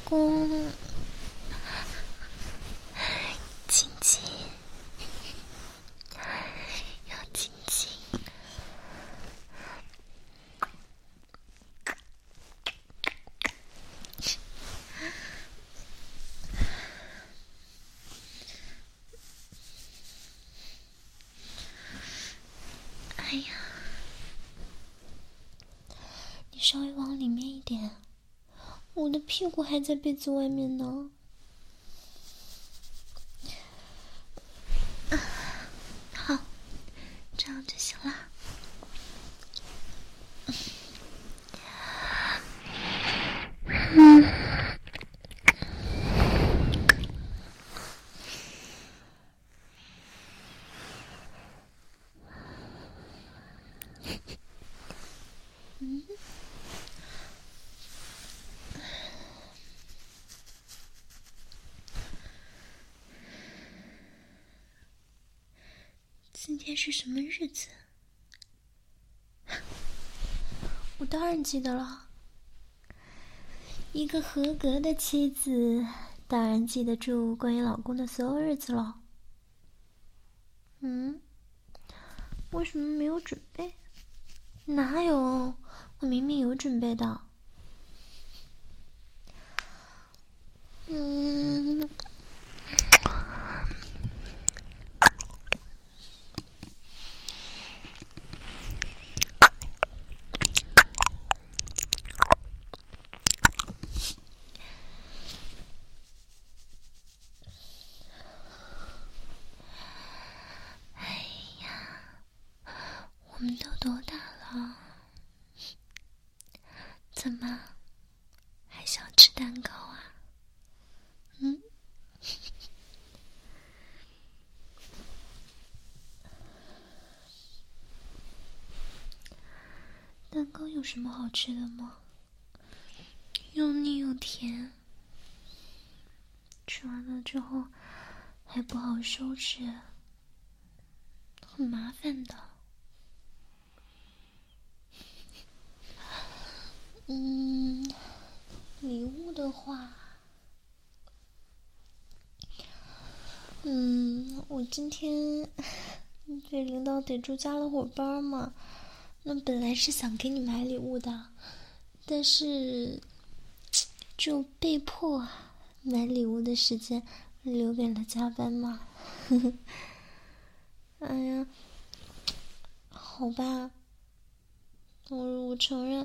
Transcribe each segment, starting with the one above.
公，亲亲，要亲亲。哎呀，你稍微往里面一点，我的屁股还在被子外面呢。好，这样就行了。今天是什么日子？我当然记得了。一个合格的妻子，当然记得住关于老公的所有日子了。为什么没有准备？哪有？我明明有准备的。我们都多大了？怎么还想吃蛋糕啊？蛋糕有什么好吃的吗？又腻又甜，吃完了之后还不好收拾，很麻烦的。礼物的话，我今天被领导逮住加了伙班嘛，那本来是想给你买礼物的，但是就被迫买礼物的时间留给了加班嘛。哎呀，好吧，我承认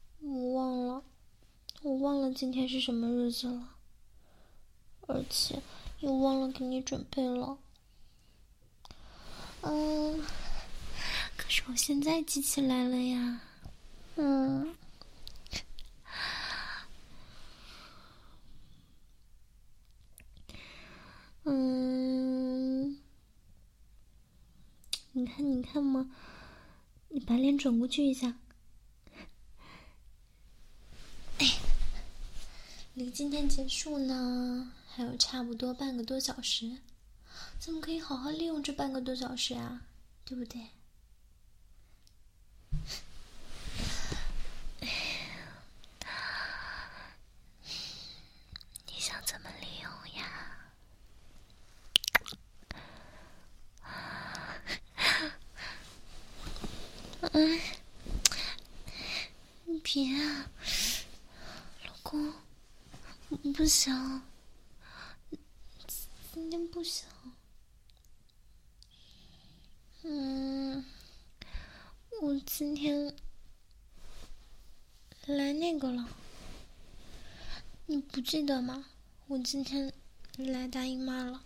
我忘了今天是什么日子了，而且又忘了给你准备了。可是我现在记起来了呀。你看嘛，你把脸转过去一下。离今天结束呢，还有差不多半个多小时，咱们可以好好利用这半个多小时啊，对不对？你想怎么利用呀？别啊，老公，不想，今天不想。我今天来那个了，你不记得吗？我今天来大姨妈了。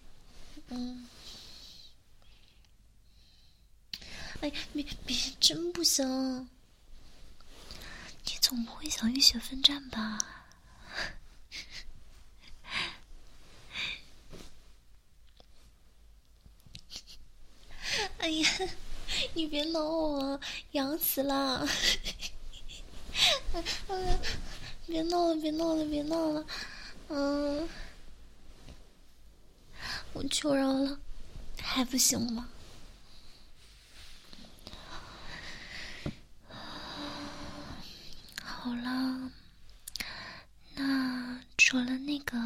哎，别，真不行！你总不会想浴血奋战吧？哎呀，你别挠我，痒死了！别闹了！我求饶了，还不行吗？好了，那除了那个，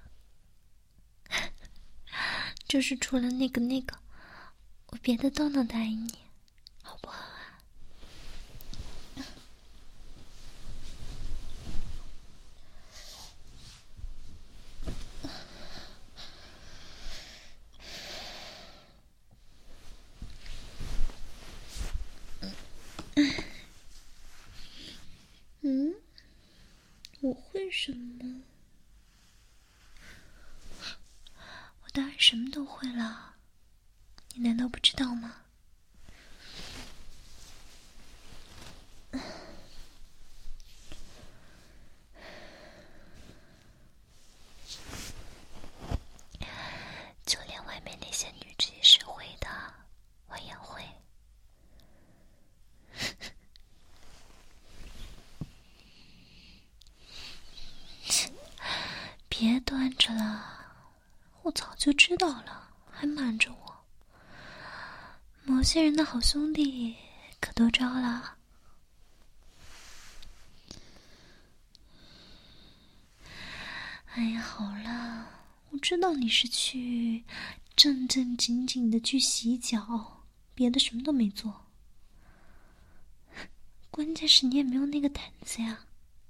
就是除了那个，我别的都能答应你，好不好啊？我会什么？我当然什么都会了，你难道不知道吗？就连外面那些女职业社会的，我也会。别端着了，我早就知道了，还瞒着我。某些人的好兄弟可都招了。哎呀，好了，我知道你是去正正经经的去洗脚，别的什么都没做。关键是你也没有那个胆子呀。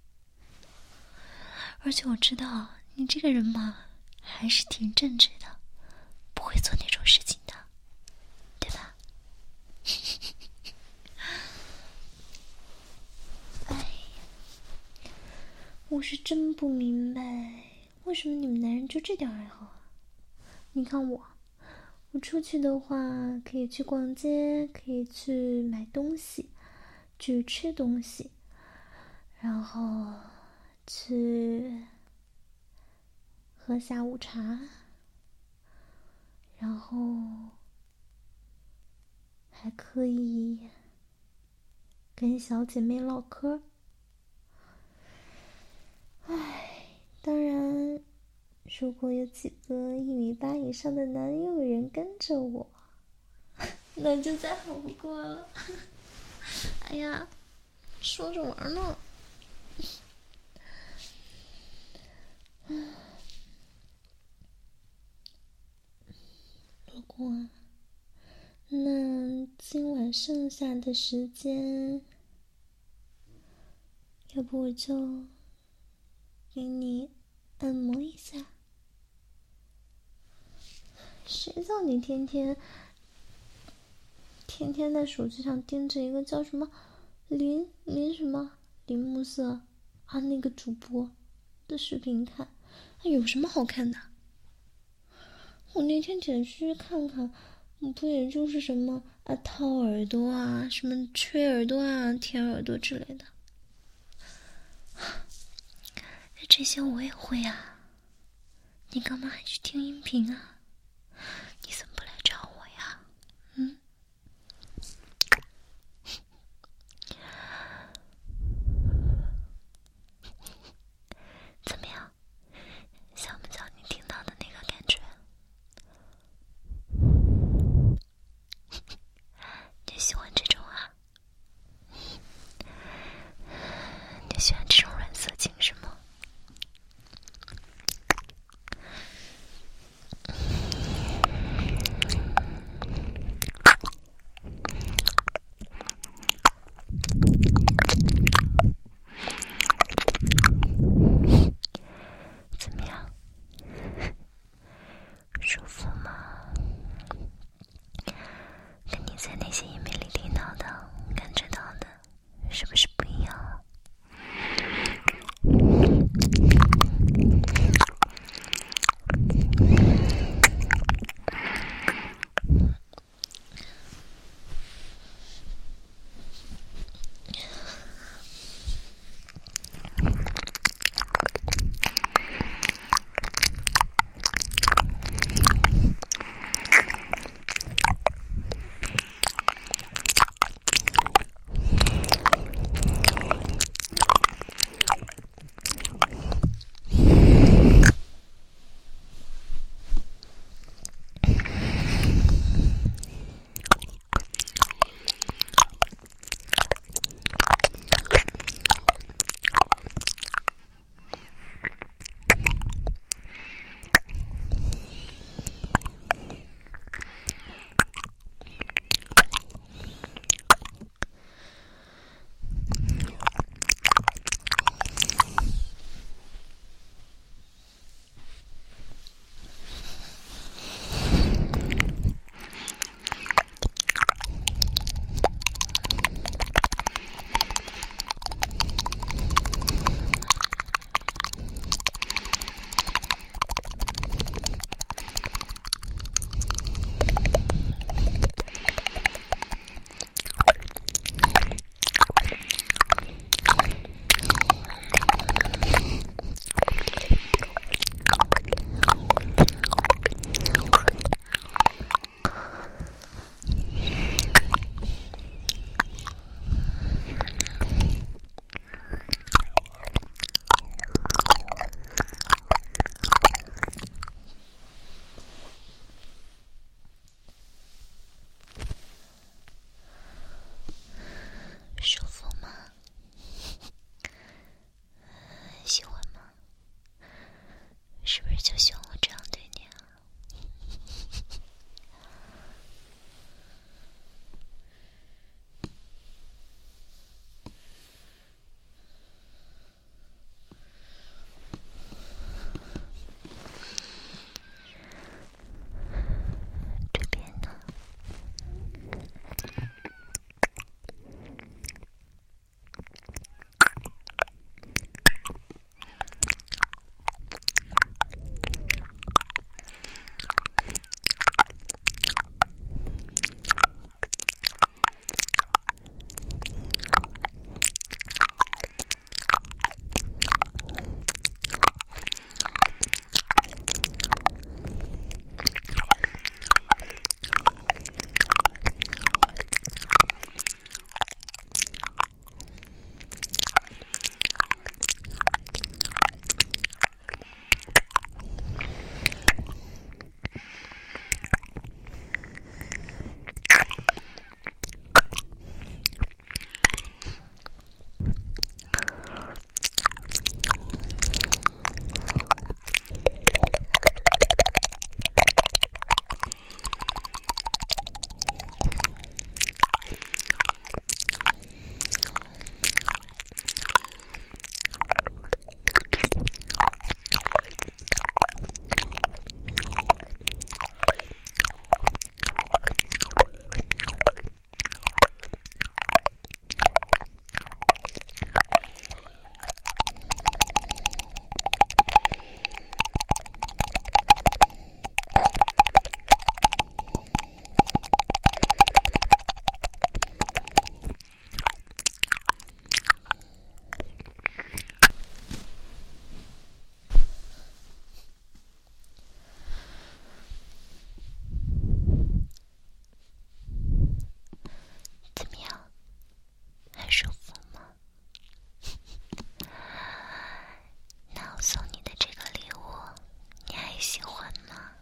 而且我知道你这个人嘛，还是挺正直的，不会做那种事情的，对吧？哎，我是真不明白，为什么你们男人就这点爱好啊？你看我出去的话，可以去逛街，可以去买东西，去吃东西，然后去喝下午茶，然后还可以跟小姐妹唠嗑。唉，当然，如果有几个1米8以上的男友人跟着我，那就再好不过了。哎呀，说着玩呢。不过，那今晚剩下的时间，要不我就给你按摩一下。谁叫你天天在手机上盯着一个叫什么林木色啊那个主播的视频看，有什么好看的？我那天点进去看看，不也就是什么掏耳朵啊，什么吹耳朵啊，舔耳朵之类的。这些我也会啊，你干嘛还去听音频啊？你怎么不来找我呀？怎么样？像不像你听到的那个感觉？你喜欢这种啊？你喜欢这种软色情是吗？ 是不是就喜欢我这样对你啊？这边呢？怎么样？还舒服吗？那我送你的这个礼物，你还喜欢吗？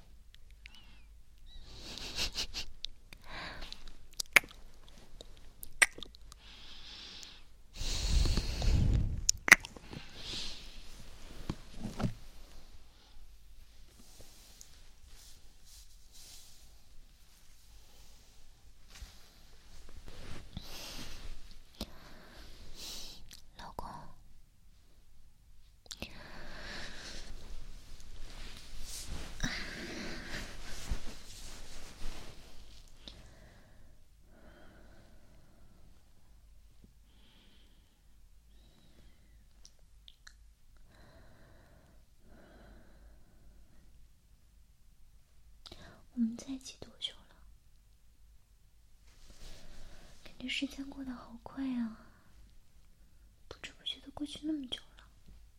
老公，我们在一起多久了？感觉时间过得好快啊，不知不觉的过去那么久了。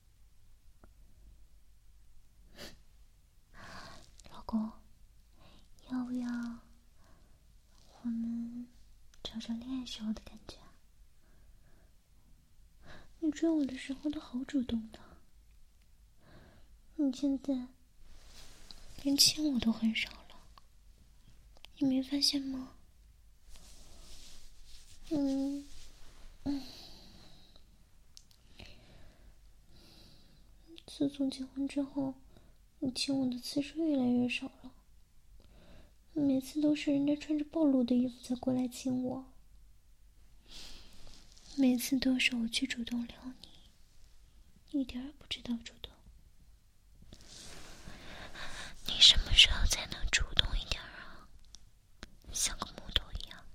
老公，要不要我们找找恋爱时候的感觉啊？你追我的时候都好主动的，你现在连亲我都很少了，你没发现吗？自从结婚之后，你亲我的次数越来越少了，每次都是人家穿着暴露的衣服才过来亲我，每次都是我去主动撩你，一点也不知道主动。你什么时候才能主动一点啊？像个木头一样。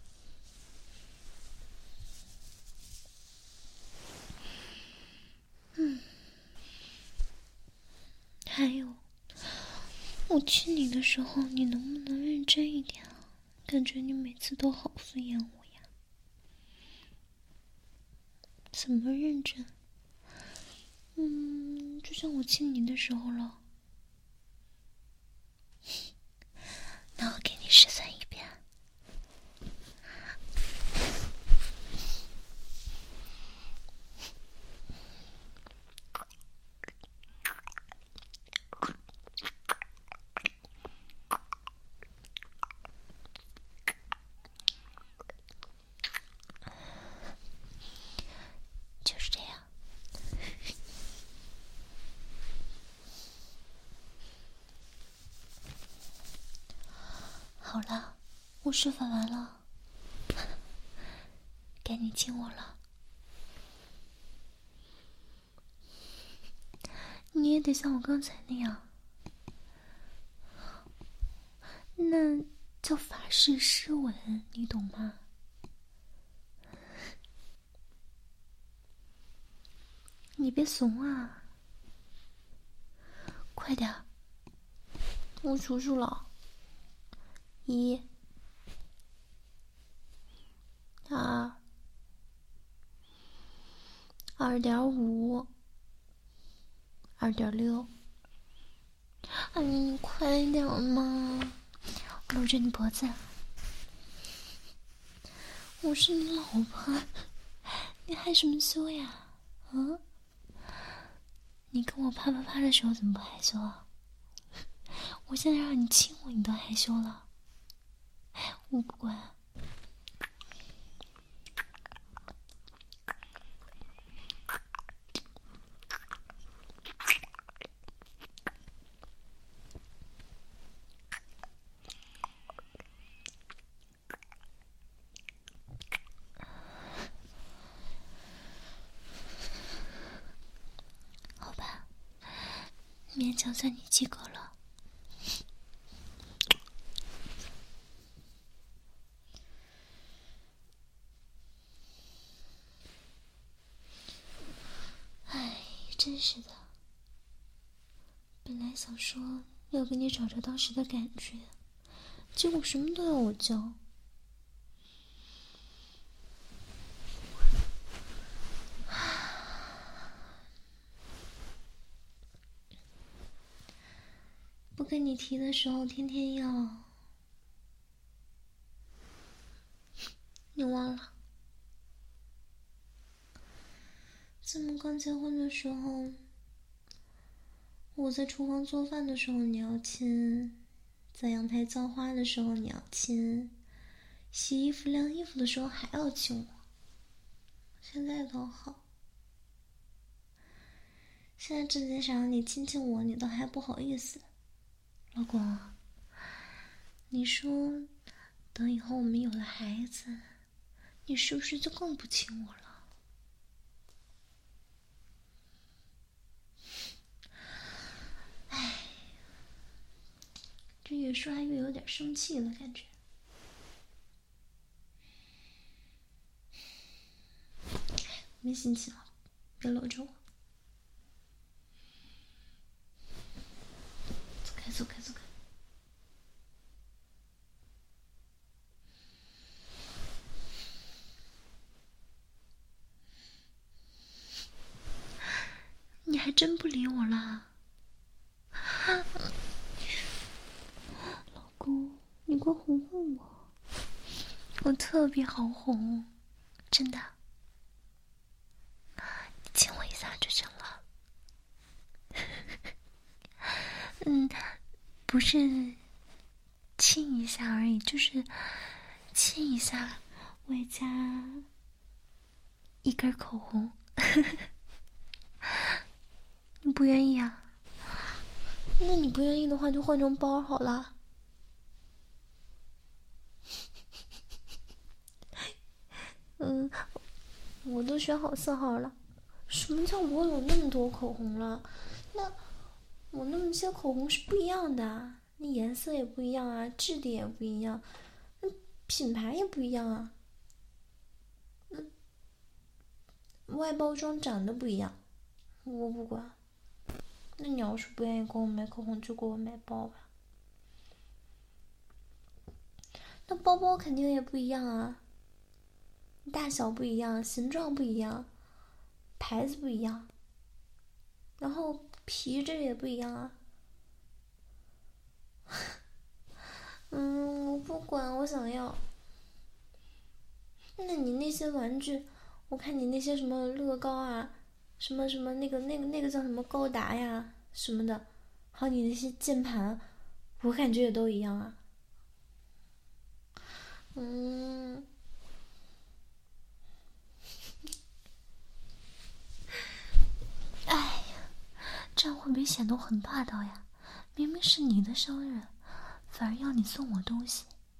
还有，我亲你的时候，你能不能认真一点啊？感觉你每次都好敷衍我呀。怎么认真？就像我亲你的时候了。那我给你示范一遍。就是这样。 好了，我施法完了，该你亲我了。你也得像我刚才那样，那叫法式湿吻，你懂吗？你别怂啊，快点，我数数了，1、2、2.5、2.6。哎，你快点嘛，搂着你脖子。我是你老婆，你害什么羞呀？啊？你跟我啪啪啪的时候怎么不害羞啊？我现在让你亲我，你都害羞了。我不管。好吧，勉强算你及格了。哎，真是的。本来想说要给你找着当时的感觉，结果什么都要我教。不跟你提的时候天天要，你忘了？咱们刚结婚的时候，我在厨房做饭的时候你要亲，在阳台浇花的时候你要亲，洗衣服晾衣服的时候还要亲我。现在倒好，现在直接想让你亲亲我，你倒还不好意思。老公，你说等以后我们有了孩子，你是不是就更不亲我了？哎，这越说还越有点生气了，感觉。没心情了，别搂着我。走开，走开，走开。你还真不理我了。老公，你快哄哄我，我特别好哄，真的。你亲我一下就成了。不是亲一下而已，就是亲一下，外加一根口红。你不愿意啊？那你不愿意的话，就换成包好了。我都选好色号了。什么叫我有那么多口红了？那我那么些口红是不一样的，那颜色也不一样啊，质地也不一样，那品牌也不一样啊，外包装长得不一样，我不管。那你要是不愿意给我买口红，就给我买包吧。那包包肯定也不一样啊，大小不一样，形状不一样，牌子不一样，然后皮质也不一样啊。我不管，我想要。那你那些玩具，我看你那些什么乐高啊，什么什么那个叫什么高达呀什么的，还有你那些键盘，我感觉也都一样啊。哎呀，这样会不会显得我很霸道呀？明明是你的生日，反而要你送我东西，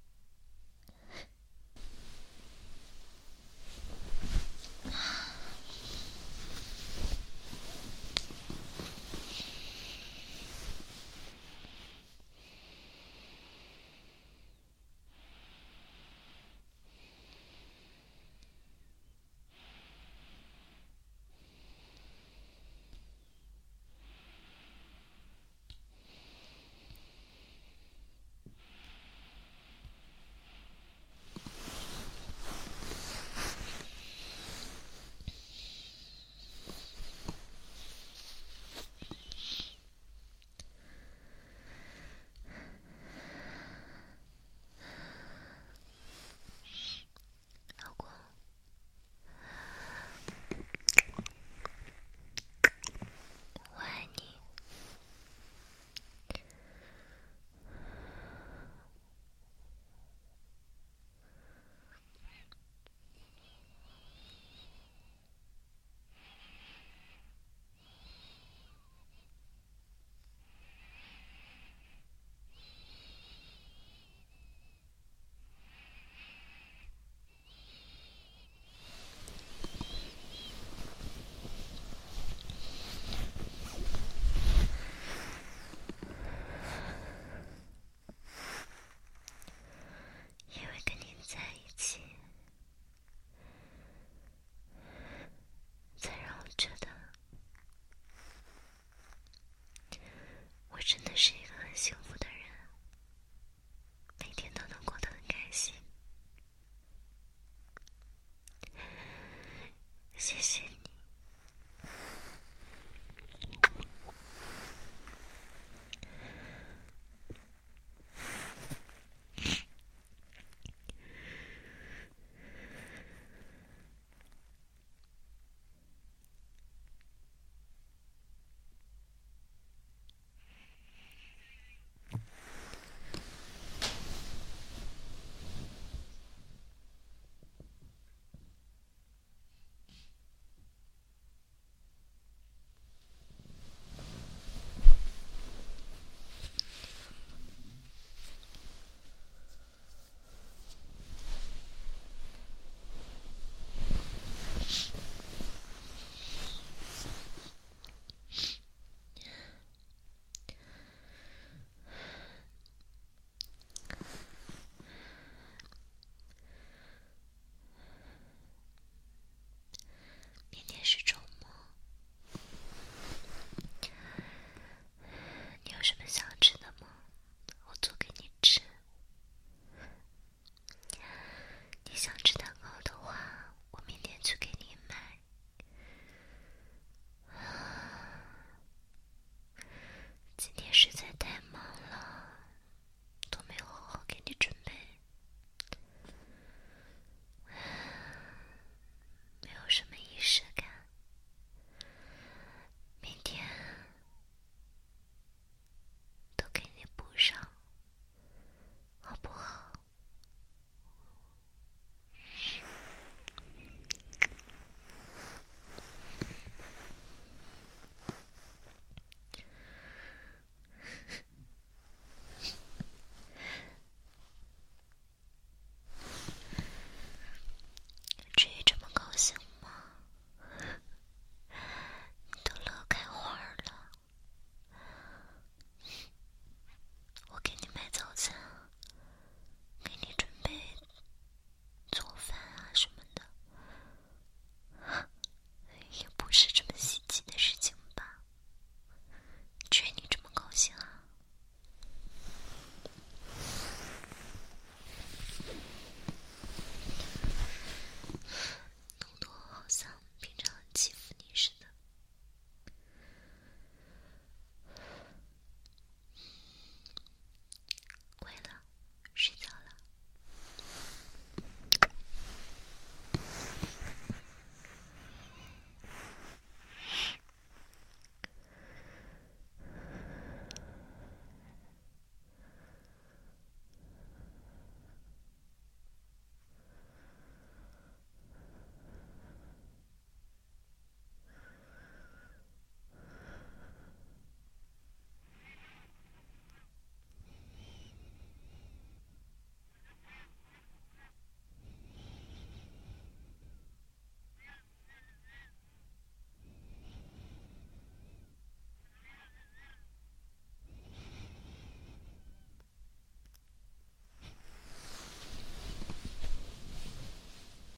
什么想